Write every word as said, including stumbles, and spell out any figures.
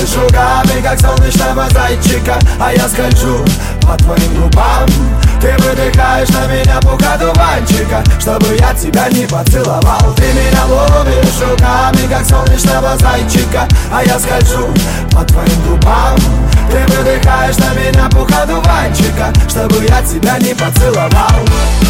ловишь руками, как солнечного зайчика, а я скольжу по твоим губам. Ты выдыхаешь на меня пух одуванчика, чтобы я тебя не поцеловал. Ты меня ловишь руками, как солнечного зайчика, а я скольжу по твоим губам. Ты выдыхаешь на меня пух одуванчика, чтобы я тебя не поцеловал.